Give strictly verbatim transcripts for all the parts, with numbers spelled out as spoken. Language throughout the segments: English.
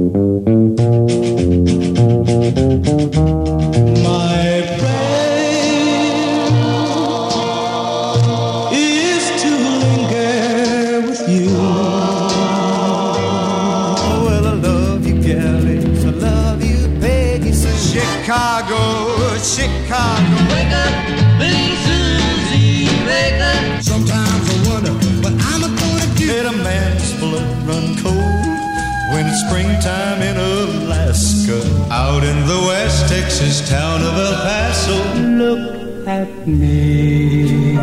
Springtime in Alaska, out in the West Texas town of El Paso. Look at me,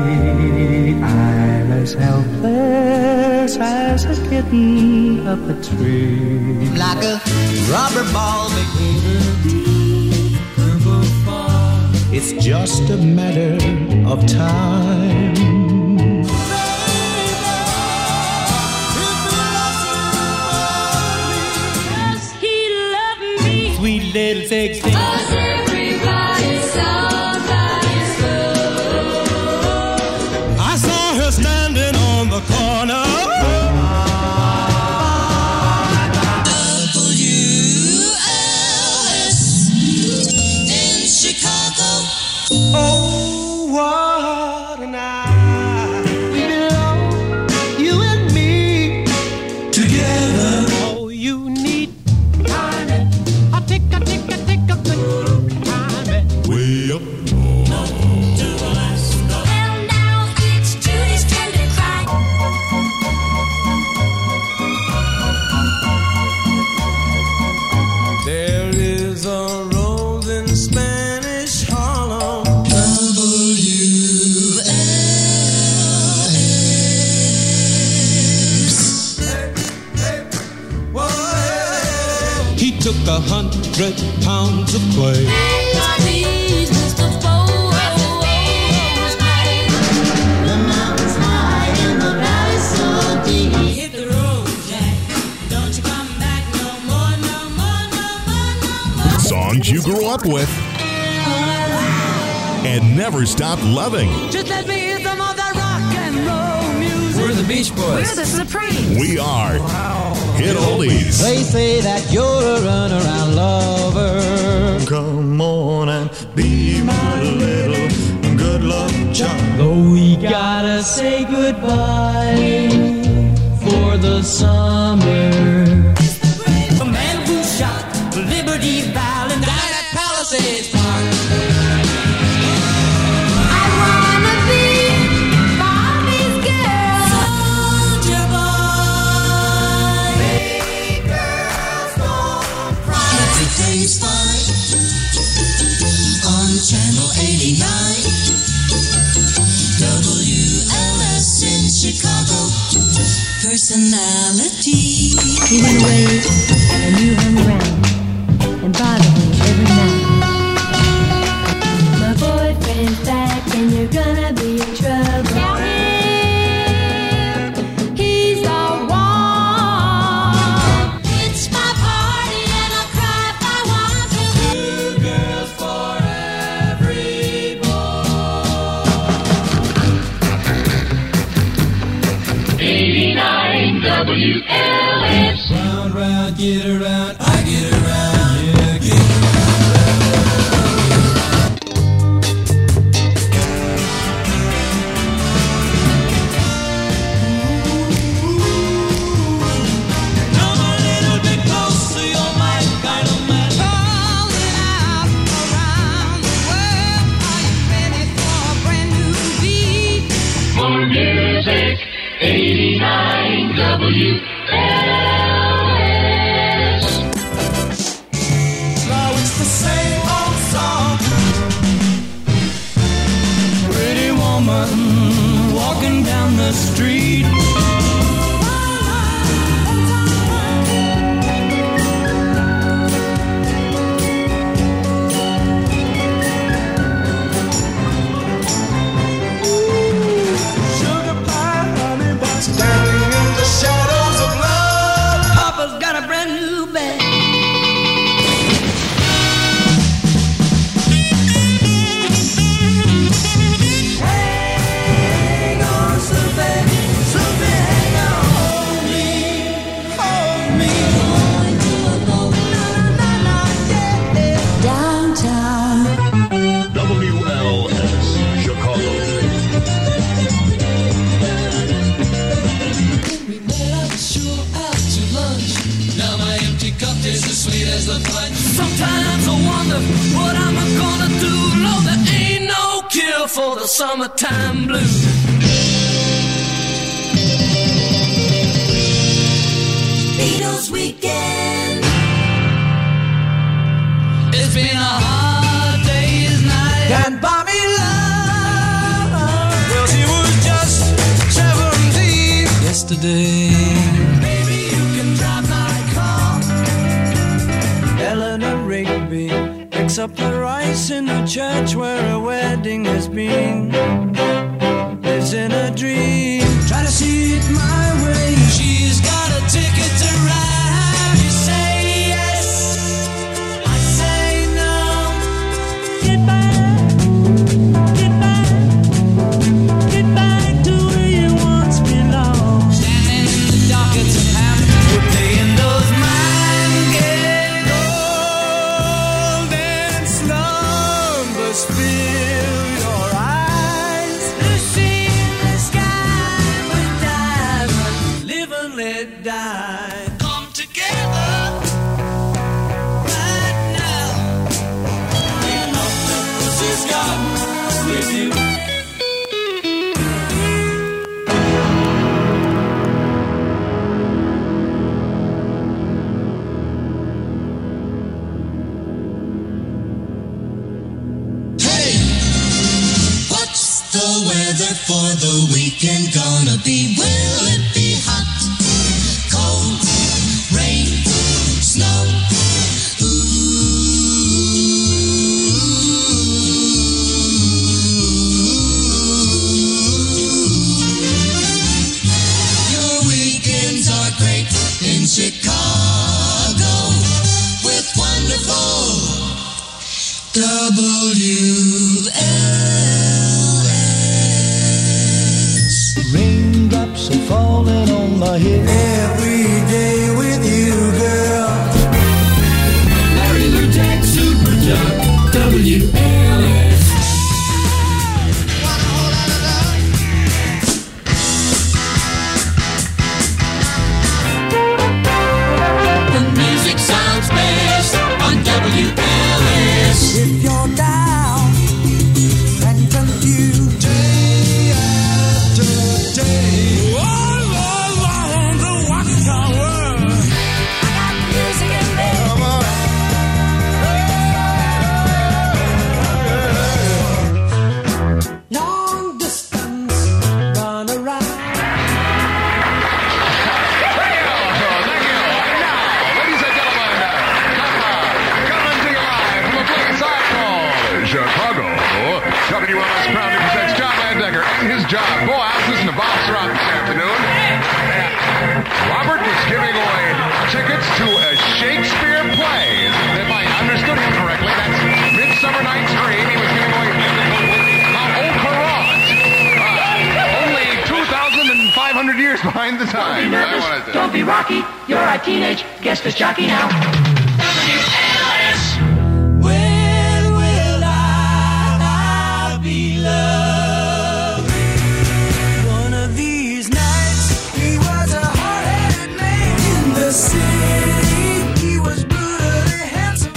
I'm as helpless as a kitten up a tree. Like a rubber ball it's just a matter of time. Sweet little sixteen. Cause everybody's somebody's love. I saw her standing on the corner. W L S in Chicago. Oh, what a night. We belong, you and me, together. Oh, you need time. I take a take a take a good time. Way up. Well, now it's Judy's turn to cry. There is a rose in Spanish Harlem. W L S. He took a hundred pounds of clay. Please, Mister Bowles, the mountains high and the valley so deep. Hit the road, Jack. Don't you come back no more, no more, no more, no more. Songs you grew up with and never stopped loving. Just let me hear some of that rock and roll music. We're the Beach Boys. We're the Supremes. We are Hit Oldies. They say that you're a runaround lover. Come on and be my little good luck charm. Though we gotta say goodbye for the summer. The man who shot Liberty Valance died at Palisades Park. I wanna be Bobby's girl. Soldier boy. Big girls don't cry. Every day's fine on Channel eighty-nine. W L S in Chicago. Personality. He went away and you hung around and bothered him every night. My boyfriend's back and you're gonna be in trouble. Tell him he's the one. It's my party and I'll cry if I want to. Two girls for every boy. eighty-nine W L S. Round, round, get around. I get around. Yeah, get Come a little bit closer, you're my kind of man. Calling out around the world. Are you ready for a brand new beat? More music. eighty-nine W L S. Now it's the same old song. Pretty woman walking down the street. Sugar pie, honey bun, standing in the shadows of tastes as sweet as the punch. Sometimes I wonder what I'm gonna do. Lord, there ain't no cure for the summertime blues. Beatles weekend. It's been a hard day's night. Can't buy me love. Well, she was just seventeen Yesterday, Baby, you can drive my car. Eleanor Rigby picks up the rice in the church where a wedding has been. Lives in a dream. Try to see it my way. she's got a ticket to ride. You say yes, I say no. Get back, get back, get back to where you once belonged. Standing in the dockets of Hampton, We're playing those mind games. Golden slumber, spill your eyes. Lucy in the sky with diamonds, live and let die. come together right now. She's got with you. Hey, what's the weather for the weekend gonna be? Will it be hot, cold, rain, snow? Your weekends are great in Chicago with wonderful W L S. Raindrops are falling on my head. Every day with you, girl. Larry Lou Jack Super Jock W L S. The music sounds best on W L S. If you're down and confused, day after day, all along the watchtower, I got music in there. Come on. Long distance, run around. Ladies and gentlemen, coming to you live from a place I call Chicago. W L S proudly presents John Landecker and his job. Boy, I was listening to Bob Surratt this afternoon. And Robert was giving away tickets to a Shakespeare play. If I understood him correctly, that's Midsummer Night's Dream. He was giving away uh, Old Perrant. Uh, only two thousand five hundred years behind the time. Don't be nervous. I wanted to- Don't be rocky. You're a teenage guest as jockey now. W L S. When will I be loved? One of these nights, he was a hard-headed man in the city. He was brutally handsome.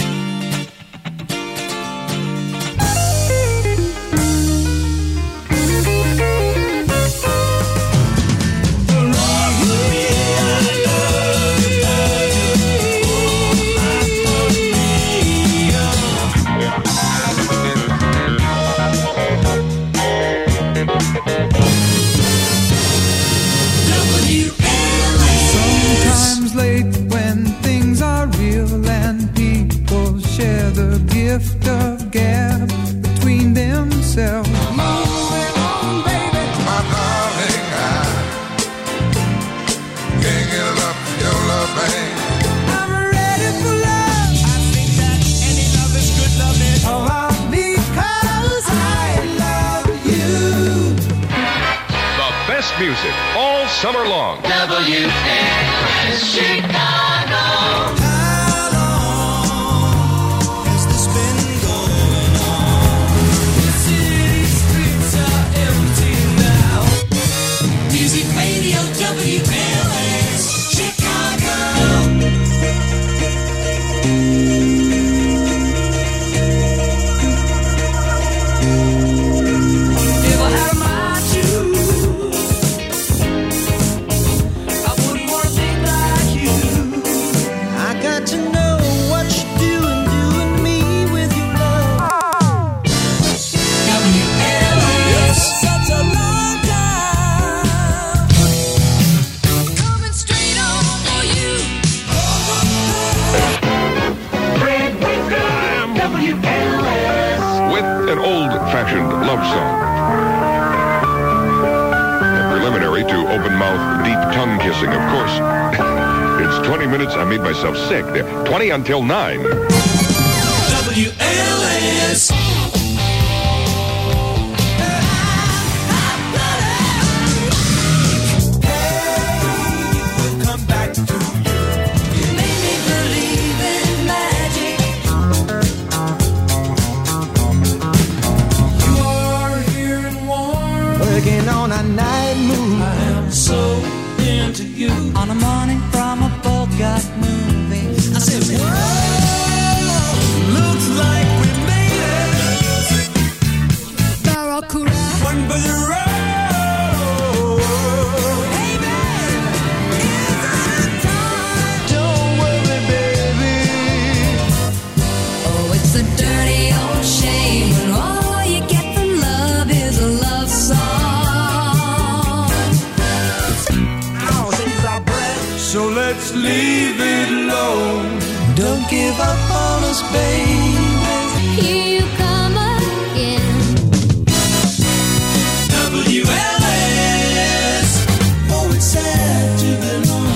Sometimes late when things are real and people share the gift of gab between themselves. Moving on, baby. My darling, I can't get enough of your love, babe. I'm ready for love. I think that any love is good loving. Oh, because I love you. The best music all summer long. W L S Chicago. How long has this been going on? The city streets are empty now. Music Radio W L S Chicago. an old-fashioned love song. A preliminary to open-mouth, deep tongue kissing, of course. It's twenty minutes. I made myself sick there. twenty until nine. W L S. Working on a night move. I am so into you. On a morning from a Bogart movie, I said, whoa, looks like we made it. Barracuda. One for the road. Hey man, is it time? Don't worry, baby. Oh, it's a dirty old shame when all you get from love is a love song. So let's leave it alone. Don't give up on us, baby. Here you come again. W L S. Oh, it's sad to be alone.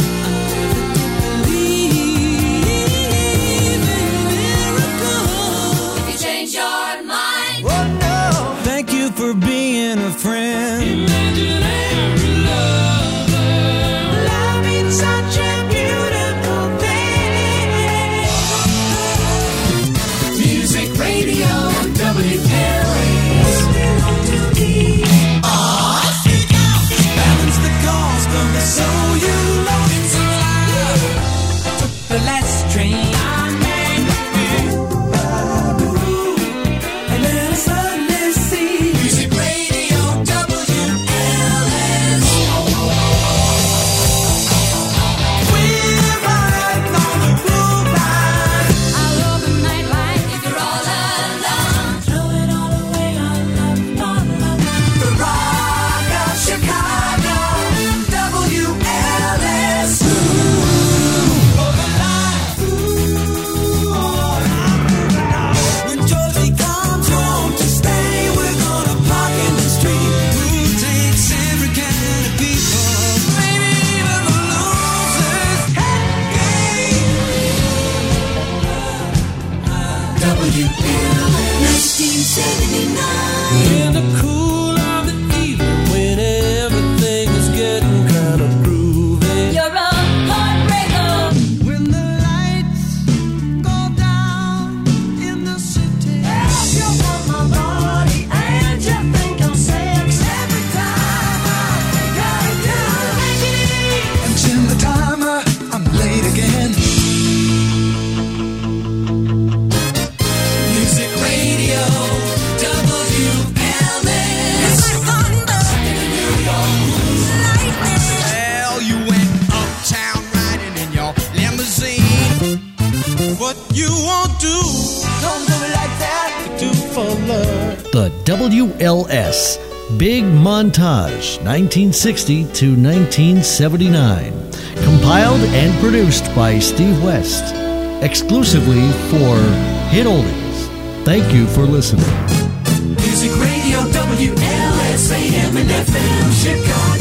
If you change your mind, Oh no. Thank you for being a friend. Imaginary lover. love is such a beautiful thing. Music Radio W L S. Balance the cause from the soul you love. I took the last train. I made the view. And then I suddenly see Music Radio W L S. We're riding on the blue line. I love the nightlife if you're all alone. Throw it all away, I love, love, love. The rock of Chicago. W L S. When Josie comes home to stay, we're gonna park in the street. Who takes every kind of people? Maybe even the losers. Hey, W L S. nineteen seventy-nine. in the cool of the evening when everything is getting kind of groovy. You're a heartbreaker. when the lights go down in the city. You want my body and you think I'm sex every time I got it down. And chin the timer, I'm late again. Music Radio W L S. It's like thunder, lightning. Well, you went uptown riding in your limousine. What you won't do, don't do it like that. Do for love. The W L S Big Montage nineteen sixty to nineteen seventy-nine. Compiled and produced by Steve West. Exclusively for Hit Oldies. Thank you for listening. Music Radio W L S A M and F M Chicago.